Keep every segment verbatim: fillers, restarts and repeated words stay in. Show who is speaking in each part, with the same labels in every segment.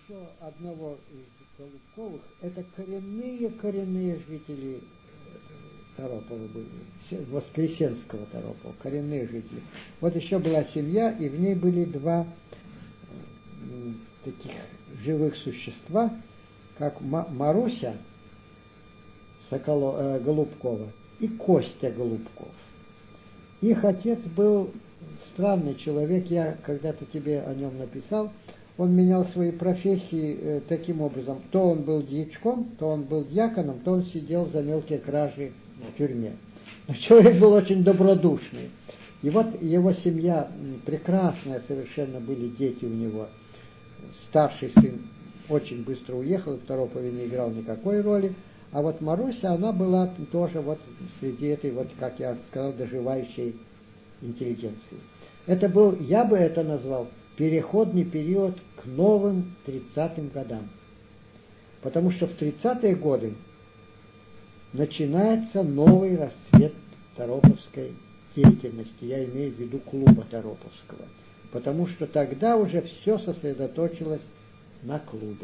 Speaker 1: еще одного из Голубковых. Это коренные-коренные жители Торопова были, Воскресенского Торопова, коренные жители. Вот еще была семья, и в ней были два э, таких живых существа, как Маруся Соколо, э, Голубкова и Костя Голубков. Их отец был странный человек, я когда-то тебе о нем написал. Он менял свои профессии э, таким образом. То он был дьячком, то он был дьяконом, то он сидел за мелкие кражи в тюрьме. Но человек был очень добродушный. И вот его семья прекрасная, совершенно были дети у него. Старший сын очень быстро уехал, в Торопове не играл никакой роли. А вот Маруся, она была тоже вот среди этой, вот, как я сказал, доживающей интеллигенции. Это был, я бы это назвал, переходный период к новым тридцатым годам. Потому что в тридцатые годы начинается новый расцвет тороповской деятельности. Я имею в виду клуба Тороповского. Потому что тогда уже все сосредоточилось на клубе.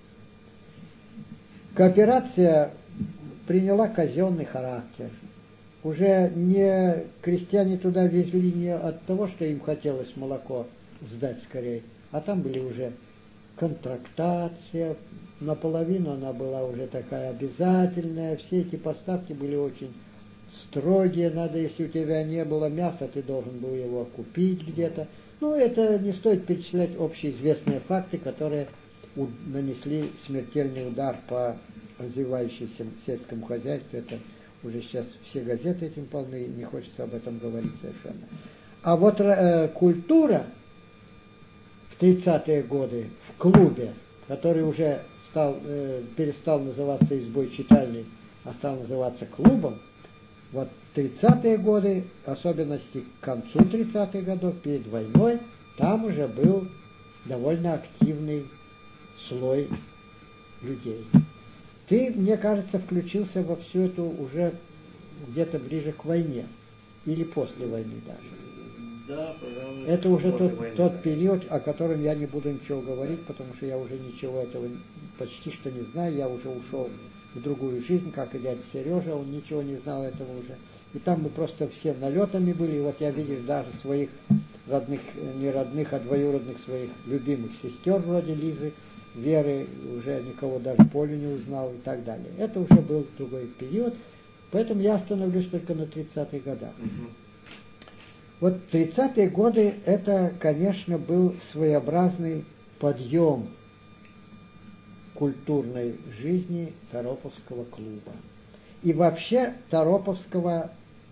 Speaker 1: Кооперация приняла казенный характер. Уже не крестьяне туда везли не от того, что им хотелось молоко сдать скорее, а там были уже контрактация, наполовину она была уже такая обязательная, все эти поставки были очень строгие, надо, если у тебя не было мяса, ты должен был его купить где-то. Ну, это не стоит перечислять общеизвестные факты, которые нанесли смертельный удар по развивающемуся сельскому хозяйству. Это уже сейчас все газеты этим полны, не хочется об этом говорить совершенно. А вот э, культура в тридцатые годы в клубе, который уже стал, э, перестал называться избой читальной, а стал называться клубом, вот тридцатые годы, особенности к концу тридцатых годов, перед войной, там уже был довольно активный слой людей. Ты, мне кажется, включился во всю эту уже где-то ближе к войне, или после войны даже.
Speaker 2: Да, пожалуй.
Speaker 1: Это уже тот,
Speaker 2: войны,
Speaker 1: тот
Speaker 2: да.
Speaker 1: период, о котором я не буду ничего говорить, потому что я уже ничего этого почти что не знаю, я уже ушел в другую жизнь, как и дядя Сережа, он ничего не знал этого уже. И там мы просто все налетами были, и вот я, видишь, даже своих родных, не родных, а двоюродных своих любимых сестер вроде Лизы, Веры, уже никого даже Полю не узнал и так далее. Это уже был другой период, поэтому я остановлюсь только на тридцатых годах.
Speaker 2: Угу.
Speaker 1: Вот тридцатые годы это, конечно, был своеобразный подъем культурной жизни Тороповского клуба. И вообще Тороповского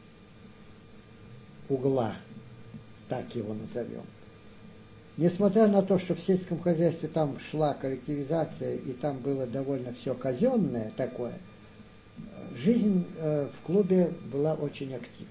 Speaker 1: угла, так его назовем. Несмотря на то, что в сельском хозяйстве там шла коллективизация, и там было довольно все казенное такое, жизнь э, в клубе была очень активная.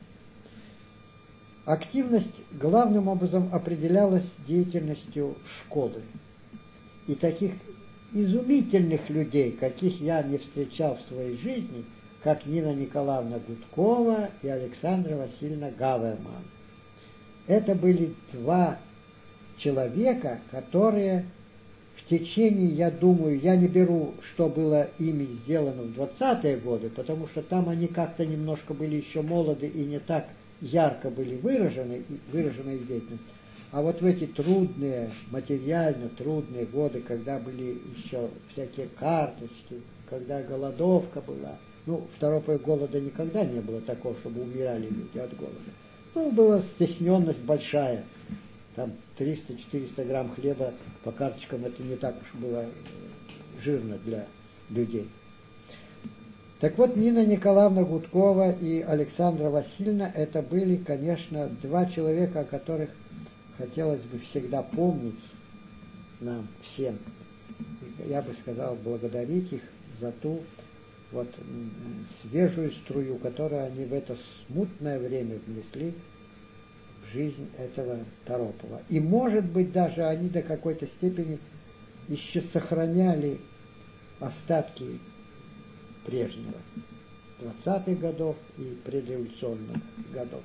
Speaker 1: Активность главным образом определялась деятельностью школы. И таких изумительных людей, каких я не встречал в своей жизни, как Нина Николаевна Гудкова и Александра Васильевна Гаверман. Это были два человека, которые в течение, я думаю, я не беру, что было ими сделано в двадцатые годы, потому что там они как-то немножко были еще молоды и не так ярко были выражены, выражены их деятельность. А вот в эти трудные, материально трудные годы, когда были еще всякие карточки, когда голодовка была, ну, в Торопе голода никогда не было такого, чтобы умирали люди от голода. Ну, была стесненность большая. Там триста-четыреста грамм хлеба по карточкам, это не так уж было жирно для людей. Так вот, Нина Николаевна Гудкова и Александра Васильевна, это были, конечно, два человека, о которых хотелось бы всегда помнить нам всем. Я бы сказал, благодарить их за ту вот свежую струю, которую они в это смутное время внесли в жизнь этого Торопова. И, может быть, даже они до какой-то степени еще сохраняли остатки прежнего, двадцатых годов и предреволюционных годов.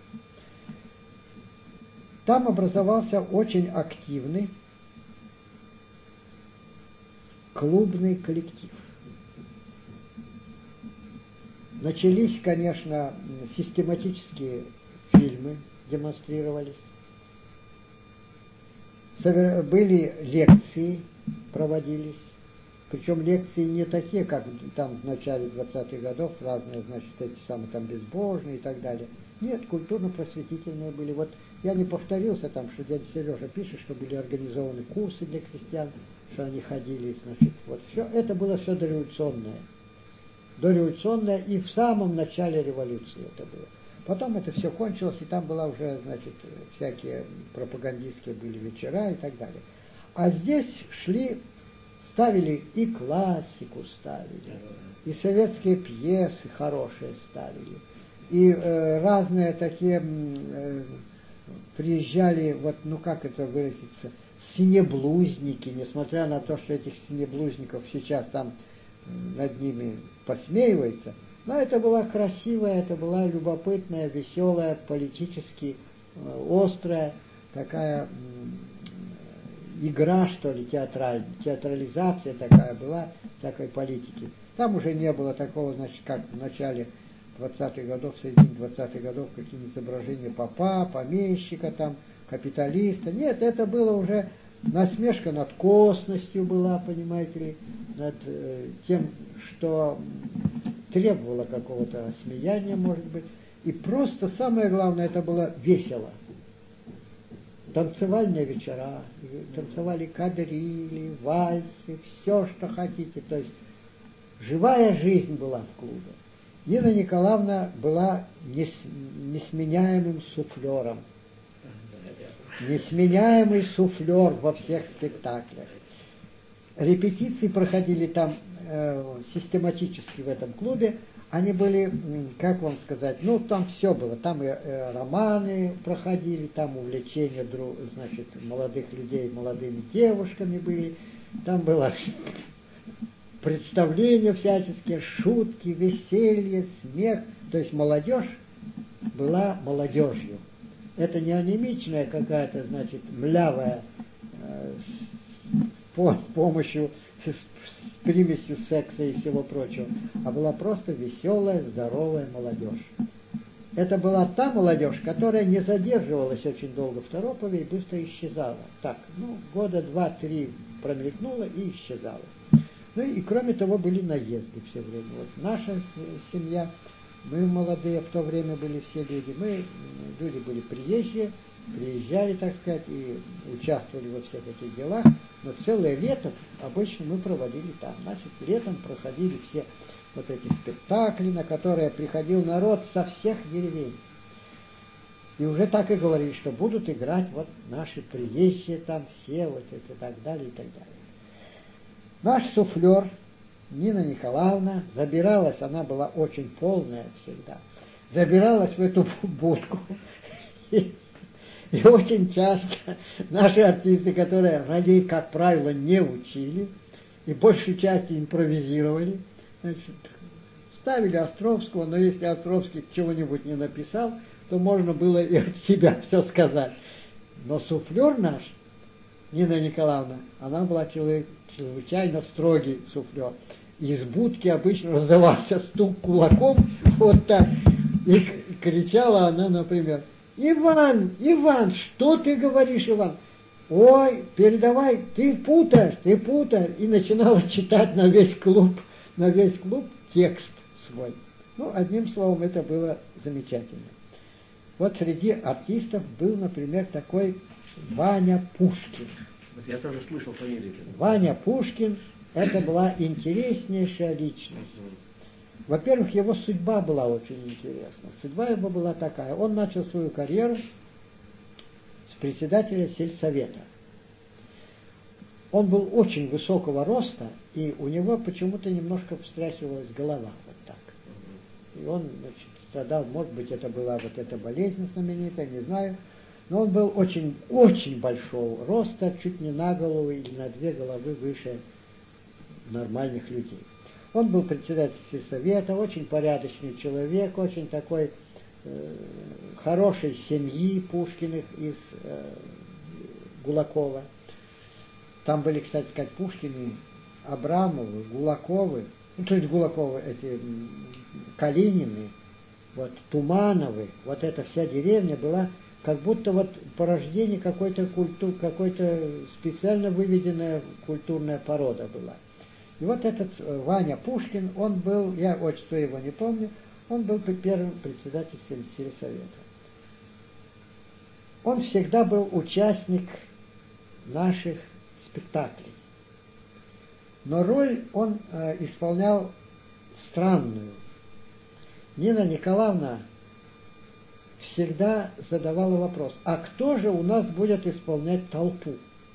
Speaker 1: Там образовался очень активный клубный коллектив. Начались, конечно, систематические фильмы, демонстрировались. Были лекции, проводились. Причем лекции не такие, как там в начале двадцатых годов, разные, значит, эти самые там безбожные и так далее. Нет, культурно-просветительные были. Вот я не повторился там, что дядя Сережа пишет, что были организованы курсы для крестьян, что они ходили, значит, вот все. Это было все дореволюционное. Дореволюционное и в самом начале революции это было. Потом это все кончилось, и там была уже, значит, всякие пропагандистские были вечера и так далее. А здесь шли, ставили и классику ставили, и советские пьесы хорошие ставили, и э, разные такие э, приезжали, вот, ну как это выразиться, синеблузники, несмотря на то, что этих синеблузников сейчас там над ними посмеивается, но это была красивая, это была любопытная, веселая, политически э, острая такая э, игра, что ли, театральная, театрализация такая была всякой политики. Там уже не было такого, значит, как в начале двадцатых годов, в середине двадцатых годов, какие-нибудь изображения попа, помещика, там, капиталиста. Нет, это было уже насмешка над косностью была, понимаете ли, над э, тем, что требовало какого-то смеяния, может быть. И просто самое главное, это было весело. Танцевальные вечера, танцевали кадрили, вальсы, все, что хотите. То есть живая жизнь была в клубе. Нина Николаевна была нес, несменяемым суфлером. Несменяемый суфлер во всех спектаклях. Репетиции проходили там э, систематически в этом клубе. Они были, как вам сказать, ну там все было. Там и э, романы проходили, там увлечения друг, значит, молодых людей молодыми девушками были. Там было представления всяческие, шутки, веселье, смех. То есть молодежь была молодежью. Это не анемичная какая-то, значит, млявая, э, с, с помощью, с, с примесью секса и всего прочего, а была просто веселая, здоровая молодежь. Это была та молодежь, которая не задерживалась очень долго в Торопове и быстро исчезала. Так, ну, года два-три промелькнула и исчезала. Ну и кроме того были наезды все время. Вот наша семья, мы молодые в то время были все люди, мы люди были приезжие, приезжали, так сказать, и участвовали во всех этих делах, но целое лето обычно мы проводили там. Значит, летом проходили все вот эти спектакли, на которые приходил народ со всех деревень. И уже так и говорили, что будут играть вот наши приезжие там все, вот это и так далее, и так далее. Наш суфлер Нина Николаевна забиралась, она была очень полная всегда, забиралась в эту будку. И, и очень часто наши артисты, которые ролей, как правило, не учили, и большей частью импровизировали, значит, ставили Островского, но если Островский чего-нибудь не написал, то можно было и от себя все сказать. Но суфлер наш, Нина Николаевна, она была человек чрезвычайно строгий суфлер. Из будки обычно раздавался стук кулаком, вот так, и кричала она, например: «Иван, Иван, что ты говоришь, Иван? Ой, передавай, ты путаешь, ты путаешь». И начинала читать на весь клуб, на весь клуб текст свой. Ну, одним словом, это было замечательно. Вот среди артистов был, например, такой Ваня Пушкин.
Speaker 2: Вот я тоже слышал фамилию.
Speaker 1: Ваня Пушкин — это была интереснейшая личность. Во-первых, его судьба была очень интересна. Судьба его была такая. Он начал свою карьеру с председателя сельсовета. Он был очень высокого роста, и у него почему-то немножко встряхивалась голова вот так. И он, значит, страдал, может быть, это была вот эта болезнь знаменитая, не знаю. Но он был очень, очень большого роста, чуть не на голову или на две головы выше нормальных людей. Он был председатель сельсовета, очень порядочный человек, очень такой э, хорошей семьи Пушкиных из э, Гулакова. Там были, кстати сказать, Пушкины, Абрамовы, Гулаковы, ну, то есть Гулаковы, эти Калинины, вот Тумановы, вот эта вся деревня была как будто вот порождение какой-то культуры, какой-то специально выведенная культурная порода была. И вот этот Ваня Пушкин, он был, я отчество его не помню, он был первым председателем сельсовета. Он всегда был участник наших спектаклей. Но роль он э, исполнял странную. Нина Николаевна всегда задавала вопрос, а кто же у нас будет исполнять толпу?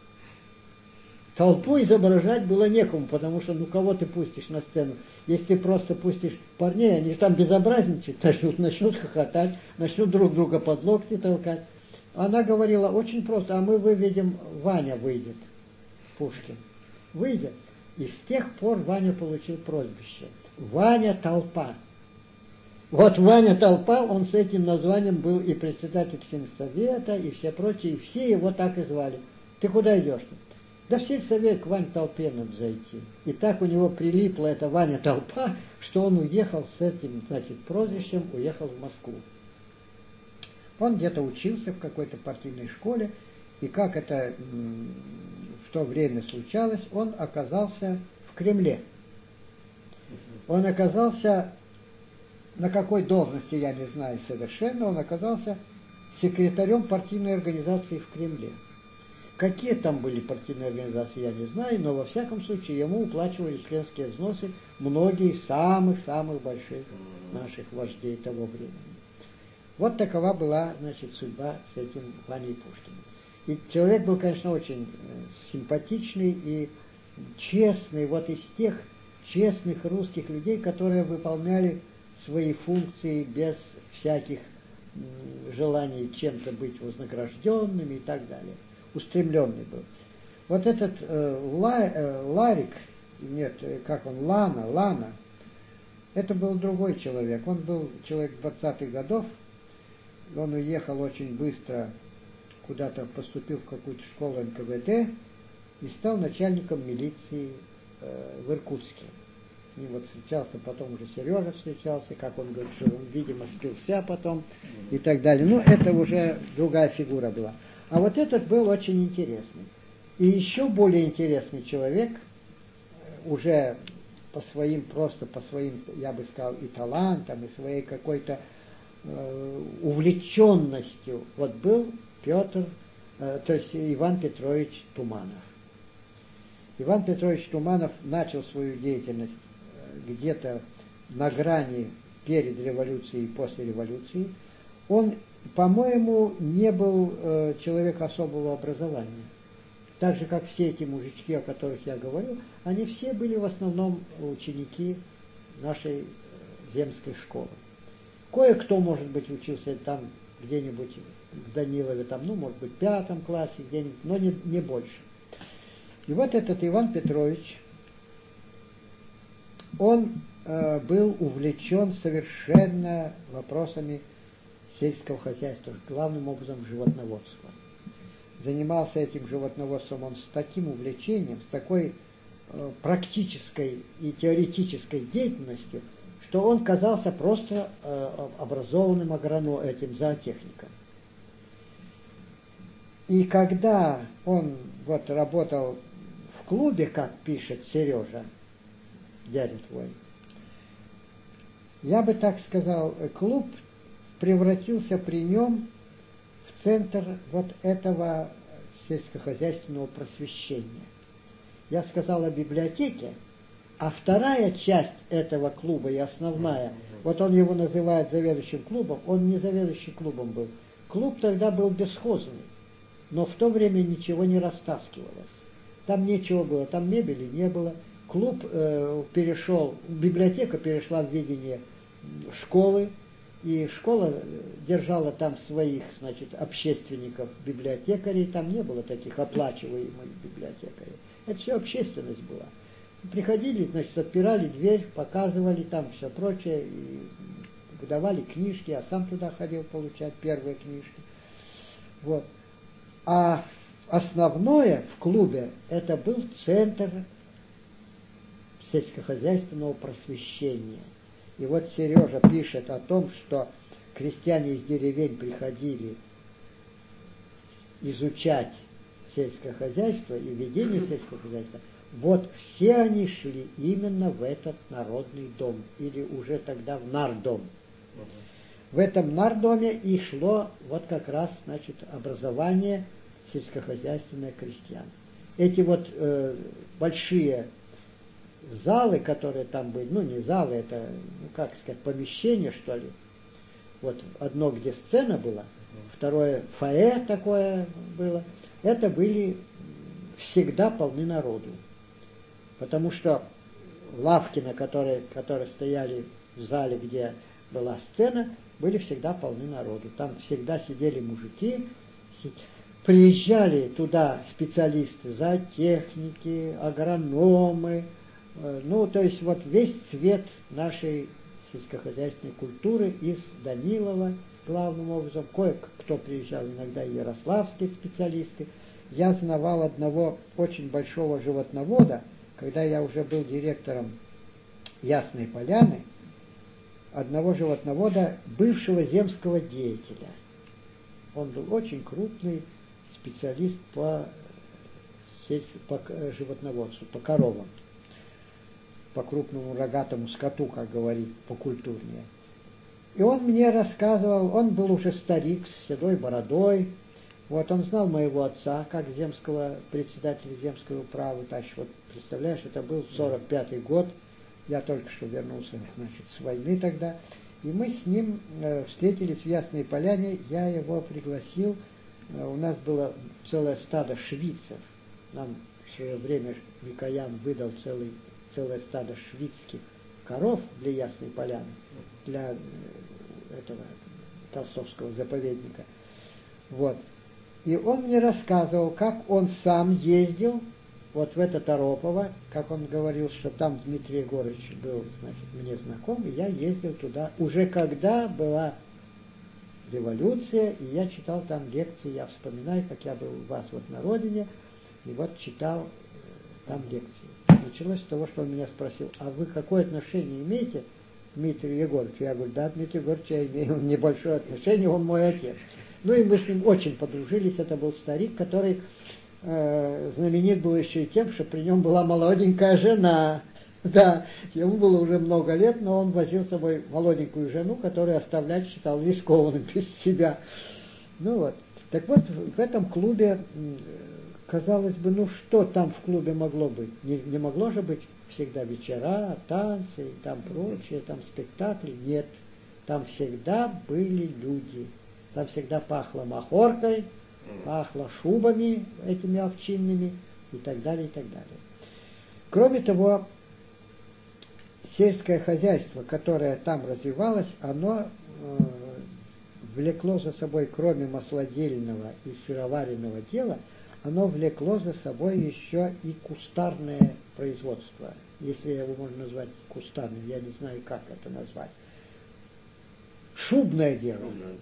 Speaker 1: Толпу изображать было некому, потому что ну кого ты пустишь на сцену? Если ты просто пустишь парней, они там безобразничать начнут, начнут хохотать, начнут друг друга под локти толкать. Она говорила очень просто, а мы выведем, Ваня выйдет, Пушкин, выйдет. И с тех пор Ваня получил прозвище. Ваня Толпа. Вот Ваня Толпа, он с этим названием был и председатель сельсовета, и все прочие, и все его так и звали. Ты куда идешь? Да в сельсовет к Ване Толпе надо зайти. И так у него прилипла эта Ваня Толпа, что он уехал с этим, значит, прозвищем, уехал в Москву. Он где-то учился в какой-то партийной школе, и как это в то время случалось, он оказался в Кремле. Он оказался, на какой должности, я не знаю совершенно, он оказался секретарем партийной организации в Кремле. Какие там были партийные организации, я не знаю, но во всяком случае ему уплачивали членские взносы многие из самых-самых больших наших вождей того времени. Вот такова была, значит, судьба с этим Ваней Пушкиным. И человек был, конечно, очень симпатичный и честный, вот из тех честных русских людей, которые выполняли свои функции без всяких желаний чем-то быть вознагражденными и так далее. Устремленный был. Вот этот э, Ла, э, Ларик, нет, как он, Лана, Лана, это был другой человек. Он был человек двадцатых годов, он уехал очень быстро, куда-то поступил в какую-то школу эн ка вэ дэ и стал начальником милиции э, в Иркутске. С ним вот встречался, потом уже Сережа встречался, как он говорит, что он, видимо, спился потом и так далее. Ну, это уже другая фигура была. А вот этот был очень интересный. И еще более интересный человек, уже по своим, просто по своим, я бы сказал, и талантам, и своей какой-то э, увлеченностью, вот был Петр, э, то есть Иван Петрович Туманов. Иван Петрович Туманов начал свою деятельность э, где-то на грани перед революцией и после революции. Он, по-моему, не был э, человек особого образования. Так же, как все эти мужички, о которых я говорю, они все были в основном ученики нашей э, земской школы. Кое-кто, может быть, учился там где-нибудь в Данилове, там, ну, может быть, в пятом классе, где-нибудь, но не, не больше. И вот этот Иван Петрович, он э, был увлечен совершенно вопросами сельского хозяйства, главным образом животноводства. Занимался этим животноводством он с таким увлечением, с такой э, практической и теоретической деятельностью, что он казался просто э, образованным агроном, этим зоотехником. И когда он вот работал в клубе, как пишет Сережа, дядя твой, я бы так сказал, клуб превратился при нем в центр вот этого сельскохозяйственного просвещения. Я сказал о библиотеке, а вторая часть этого клуба и основная, вот он его называет заведующим клубом, он не заведующий клубом был. Клуб тогда был бесхозный, но в то время ничего не растаскивалось. Там нечего было, там мебели не было. Клуб э, перешел, библиотека перешла в видение школы, и школа держала там своих, значит, общественников, библиотекарей, там не было таких оплачиваемых библиотекарей. Это все общественность была. Приходили, значит, отпирали дверь, показывали там все прочее, и выдавали книжки, я сам туда ходил получать первые книжки. Вот. А основное в клубе это был центр сельскохозяйственного просвещения. И вот Сережа пишет о том, что крестьяне из деревень приходили изучать сельское хозяйство и ведение сельского хозяйства. Вот все они шли именно в этот народный дом, или уже тогда в нардом. В этом нардоме и шло вот как раз, значит, образование сельскохозяйственное крестьян. Эти вот э, большие залы, которые там были, ну не залы, это, ну как сказать, помещения, что ли. Вот одно, где сцена была, второе фойе такое было. Это были всегда полны народу. Потому что лавки, на которые, которые стояли в зале, где была сцена, были всегда полны народу. Там всегда сидели мужики, приезжали туда специалисты, зоотехники, агрономы, ну, то есть вот весь цвет нашей сельскохозяйственной культуры из Данилова, главным образом. Кое-кто приезжал, иногда и ярославские специалисты. Я знавал одного очень большого животновода, когда я уже был директором Ясной Поляны, одного животновода, бывшего земского деятеля. Он был очень крупный специалист по, по животноводству, по коровам, по крупному рогатому скоту, как говорит, покультурнее. И он мне рассказывал, он был уже старик с седой бородой. Вот он знал моего отца, как земского председателя земской управы. Так что, вот, представляешь, это был сорок пятый год. Я только что вернулся, значит, с войны тогда. И мы с ним э, встретились в Ясной Поляне. Я его пригласил. Э, у нас было целое стадо швицев. Нам в свое время Микоян выдал целый, целое стадо швицких коров для Ясной Поляны, для э, этого толстовского заповедника. Вот. И он мне рассказывал, как он сам ездил вот в это Торопово, как он говорил, что там Дмитрий Егорович был, значит, мне знаком, и я ездил туда, уже когда была революция, и я читал там лекции, я вспоминаю, как я был у вас вот на родине, и вот читал там лекции. Началось с того, что он меня спросил, а вы какое отношение имеете к Дмитрию Егоровичу? Я говорю, да, Дмитрий Егорович, я имею небольшое отношение, он мой отец. Ну и мы с ним очень подружились, это был старик, который э, знаменит был еще и тем, что при нем была молоденькая жена. Да, ему было уже много лет, но он возил с собой молоденькую жену, которую оставлять считал рискованным без себя. Ну вот. Так вот, в этом клубе, казалось бы, ну что там в клубе могло быть? Не, не могло же быть всегда вечера, танцы и там прочее, там спектакли. Нет, там всегда были люди. Там всегда пахло махоркой, пахло шубами этими овчинными и так далее, и так далее. Кроме того, сельское хозяйство, которое там развивалось, оно э, влекло за собой, кроме маслодельного и сыроваренного дела, оно влекло за собой еще и кустарное производство. Если его можно назвать кустарным, я не знаю, как это назвать. Шубное дело.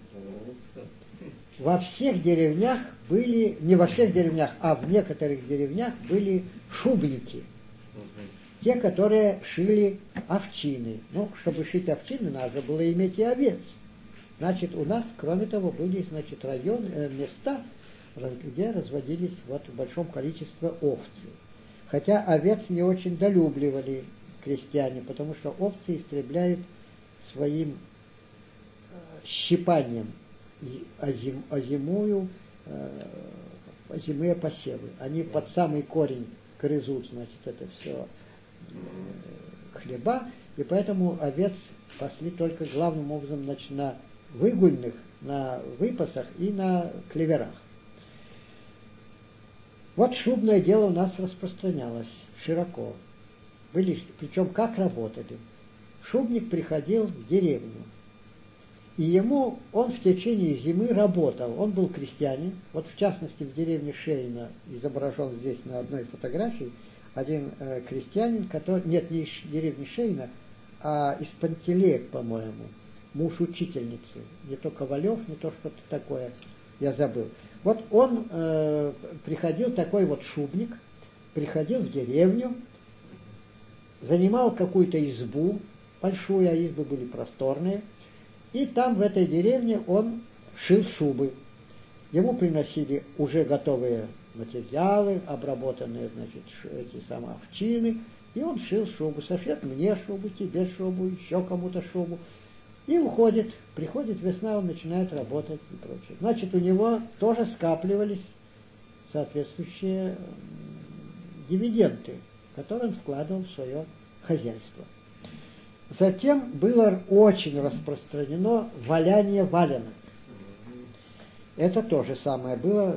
Speaker 1: Во всех деревнях были, не во всех деревнях, а в некоторых деревнях были шубники. Те, которые шили овчины. Ну, чтобы шить овчины, надо было иметь и овец. Значит, у нас, кроме того, были, значит, районы, э, места, где разводились вот в большом количестве овцы. Хотя овец не очень долюбливали крестьяне, потому что овцы истребляют своим щипанием озим, озимую, э, озимые посевы. Они под самый корень грызут, значит, это все э, хлеба, и поэтому овец пасли только главным образом, значит, на выгульных, на выпасах и на клеверах. Вот шубное дело у нас распространялось широко. Были, причем как работали. Шубник приходил в деревню, и ему, он в течение зимы работал. Он был крестьянин. Вот в частности в деревне Шейна, изображен здесь на одной фотографии, один э, крестьянин, который, нет, не из деревни Шейна, а из Пантелеек, по-моему, муж учительницы. Не то Ковалев, не то что-то такое, я забыл. Вот он э, приходил, такой вот шубник, приходил в деревню, занимал какую-то избу большую, а избы были просторные, и там в этой деревне он шил шубы. Ему приносили уже готовые материалы, обработанные, значит, эти самые овчины, и он шил шубу. Сошлет мне шубу, тебе шубу, еще кому-то шубу. И уходит, приходит весна, он начинает работать и прочее. Значит, у него тоже скапливались соответствующие дивиденды, которые он вкладывал в свое хозяйство. Затем было очень распространено валяние валенок. Это то же самое было.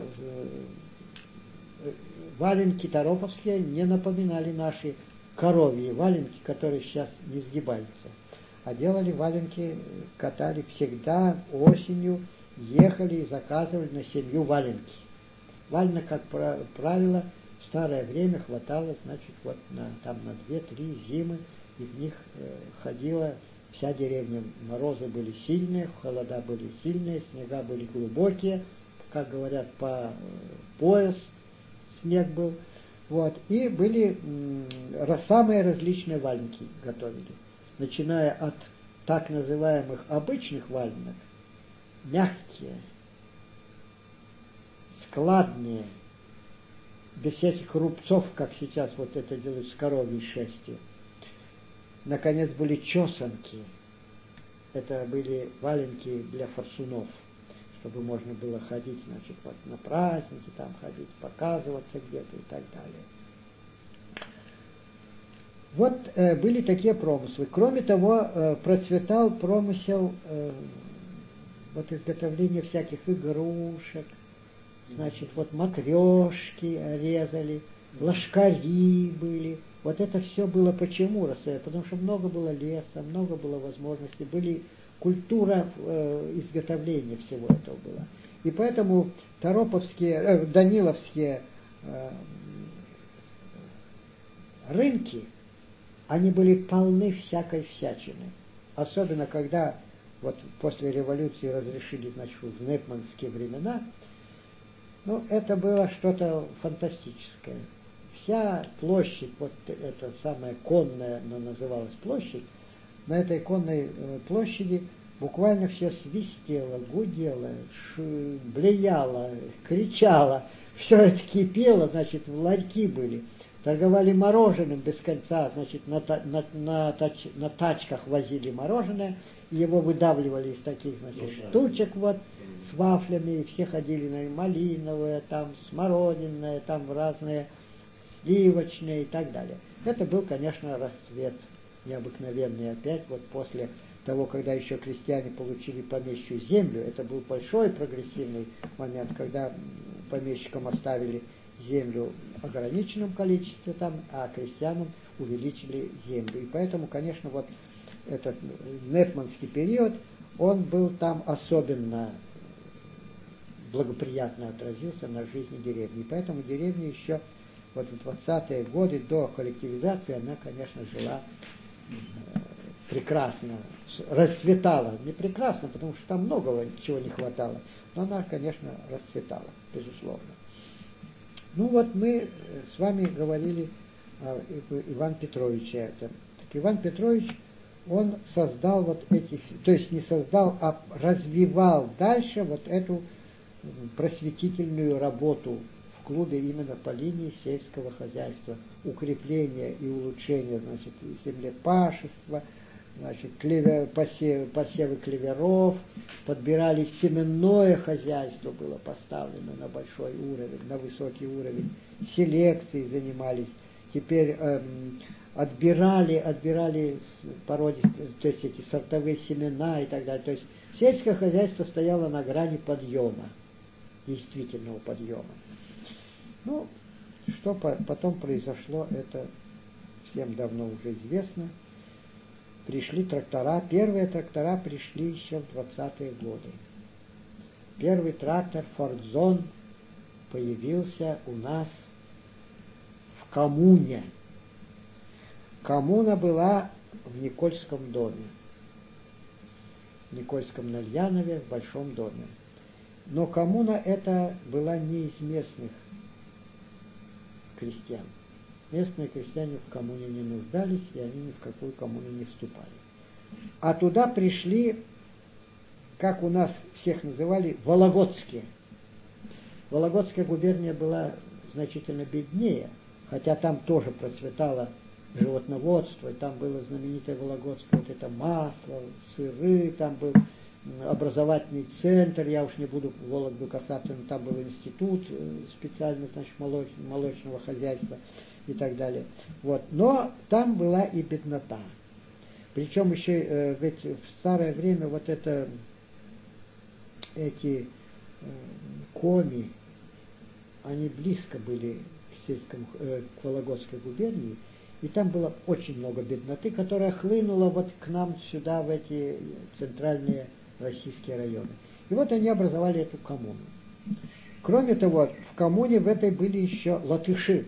Speaker 1: Валенки тороповские не напоминали наши коровьи валенки, которые сейчас не сгибаются. А делали валенки, катали всегда осенью, ехали и заказывали на семью валенки. Валенок, как правило, в старое время хватало, значит, вот на, там на две-три зимы, и в них э, ходила вся деревня. Морозы были сильные, холода были сильные, снега были глубокие, как говорят, по э, пояс снег был. Вот. И были м, самые различные валенки готовили. Начиная от так называемых обычных валенок, мягкие, складные, без всяких рубцов, как сейчас вот это делают с коровьей шерстью. Наконец были чесанки. Это были валенки для форсунов, чтобы можно было ходить, значит, вот на праздники, там ходить, показываться где-то и так далее. Вот э, были такие промыслы. Кроме того, э, процветал промысел э, вот изготовления всяких игрушек, значит, вот матрешки резали, ложкари были. Вот это все было почему, потому что много было леса, много было возможностей, были культура э, изготовления всего этого была. И поэтому тороповские, э, даниловские э, рынки, они были полны всякой всячины. Особенно когда вот после революции разрешили, значит, в непманские времена, ну, это было что-то фантастическое. Вся площадь, вот эта самая конная, но называлась площадь, на этой конной э, площади буквально все свистело, гудело, ш... блеяло, кричало, все это кипело, значит, ларьки были. Торговали мороженым без конца, значит, на, на, на, тач, на тачках возили мороженое, и его выдавливали из таких, значит, штучек вот, с вафлями, и все ходили на малиновые, там, смородинное, там разные сливочные и так далее. Это был, конечно, расцвет необыкновенный опять, вот после того, когда еще крестьяне получили помещую землю, это был большой прогрессивный момент, когда помещикам оставили землю в ограниченном количестве там, а крестьянам увеличили землю. И поэтому, конечно, вот этот непманский период, он был там особенно благоприятно отразился на жизни деревни. И поэтому деревня еще вот в двадцатые годы до коллективизации, она, конечно, жила э, прекрасно, расцветала. Не прекрасно, потому что там много чего не хватало, но она, конечно, расцветала, безусловно. Ну вот мы с вами говорили о Иване Петровиче. Это. Так Иван Петрович, он создал вот эти, то есть не создал, а развивал дальше вот эту просветительную работу в клубе именно по линии сельского хозяйства, укрепления и улучшения, значит, землепашества, значит, клевер, посев, посевы клеверов, подбирали семенное хозяйство, было поставлено на большой уровень, на высокий уровень, селекцией занимались, теперь эм, отбирали, отбирали породистые, то есть эти сортовые семена и так далее. То есть сельское хозяйство стояло на грани подъема, действительного подъема. Ну, что по, потом произошло, это всем давно уже известно. Пришли трактора, первые трактора пришли еще в двадцатые годы. Первый трактор Фордзон появился у нас в коммуне. Коммуна была в Никольском доме. В Никольском Нальянове, в Большом доме. Но коммуна эта была не из местных крестьян. местные крестьяне в коммуне не нуждались, и они ни в какую коммуну не вступали. А туда пришли, как у нас всех называли, вологодские. Вологодская губерния была значительно беднее, хотя там тоже процветало животноводство, и там было знаменитое вологодское, вот это масло, сыры, там был образовательный центр, я уж не буду Вологду касаться, но там был институт специально, значит, молоч, молочного хозяйства и так далее. Вот. Но там была и беднота. Причем еще э, ведь в старое время вот это, эти э, коми, они близко были к сельскому, э, к Вологодской губернии, и там было очень много бедноты, которая хлынула вот к нам сюда, в эти центральные российские районы. И вот они образовали эту коммуну. Кроме того, в коммуне в этой были еще латыши.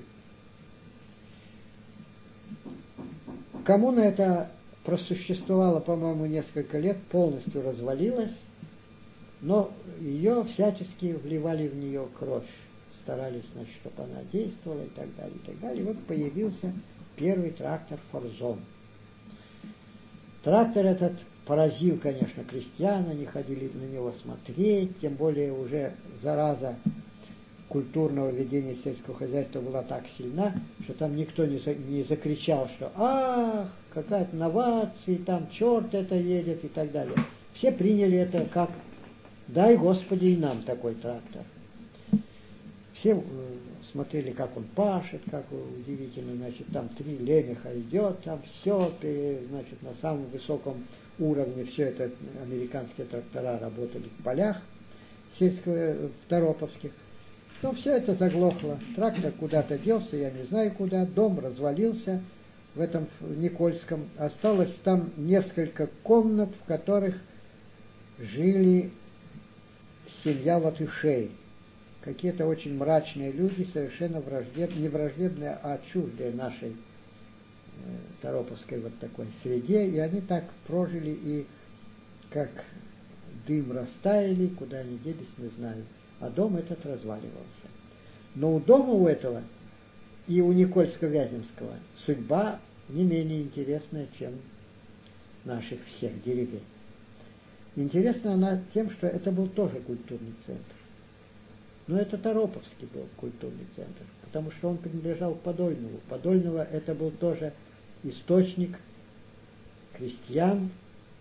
Speaker 1: Коммуна эта просуществовала, по-моему, несколько лет, полностью развалилась, но ее всячески вливали в нее кровь, старались, значит, чтобы она действовала и так далее, и так далее. И вот появился первый трактор «Форзон». Трактор этот поразил, конечно, крестьян, они ходили на него смотреть, тем более уже зараза культурного ведения сельского хозяйства была так сильна, что там никто не, за, не закричал, что «Ах, какая-то новация, там черт это едет» и так далее. Все приняли это как «Дай, Господи, и нам такой трактор». Все э, смотрели, как он пашет, как удивительно, значит, там три лемеха идет, там все, значит, на самом высоком уровне все это американские трактора работали в полях сельского, в Тороповских. Но все это заглохло. Трактор куда-то делся, я не знаю куда. Дом развалился в этом в Никольском. Осталось там несколько комнат, в которых жили семья латышей. Какие-то очень мрачные люди, совершенно враждебные, не враждебные, а чуждые нашей э, Тороповской вот такой среде. И они так прожили, и как дым растаяли, куда они делись, не знаю. А дом этот разваливался. Но у дома у этого и у Никольско-Вяземского судьба не менее интересная, чем наших всех деревень. Интересна она тем, что это был тоже культурный центр. Но это Тороповский был культурный центр, потому что он принадлежал Подольнову. Подольного это был тоже источник крестьян,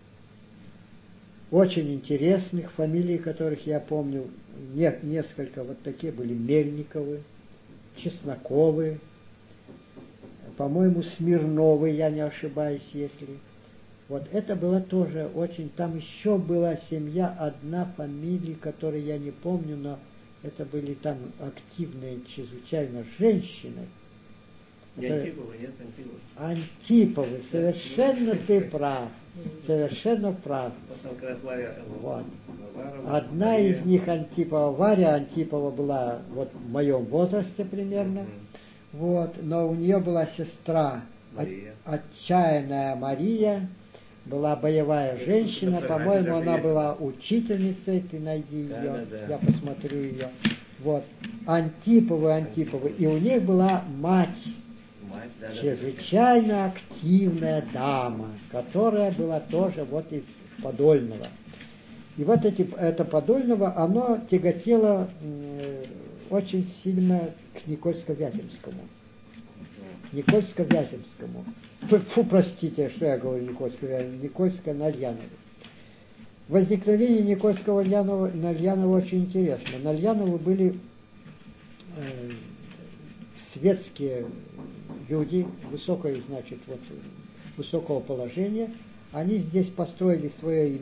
Speaker 1: очень интересных, фамилий которых я помню, не, несколько вот такие были: Мельниковы, Чесноковы, по-моему, Смирновы, я не ошибаюсь, если. Вот это было тоже очень, там еще была семья, одна фамилия, которую я не помню, но это были там активные чрезвычайно женщины.
Speaker 2: Не Антиповы, нет, Антиповы.
Speaker 1: Антиповы, совершенно ты прав, совершенно прав. Вот. Одна из них Антипова, Варя Антипова была вот в моем возрасте примерно, вот, но у нее была сестра,
Speaker 2: Мария.
Speaker 1: отчаянная Мария, была боевая женщина, по-моему, она была учительницей, ты найди ее, да, да, да. Я посмотрю ее. Вот, Антиповы, Антиповы, и у них была мать, мать да, чрезвычайно да. активная дама, которая была тоже вот из Подольного. И вот эти, это Подольного, оно тяготело э, очень сильно к Никольско-Вяземскому. Никольско-Вяземскому. Фу, простите, что я говорю Никольско-Вяземскому. Никольско-Нальяново. Возникновение Никольского-Нальянова очень интересно. Нальяновы были э, светские люди, высокой, значит, вот, высокого положения. Они здесь построили свое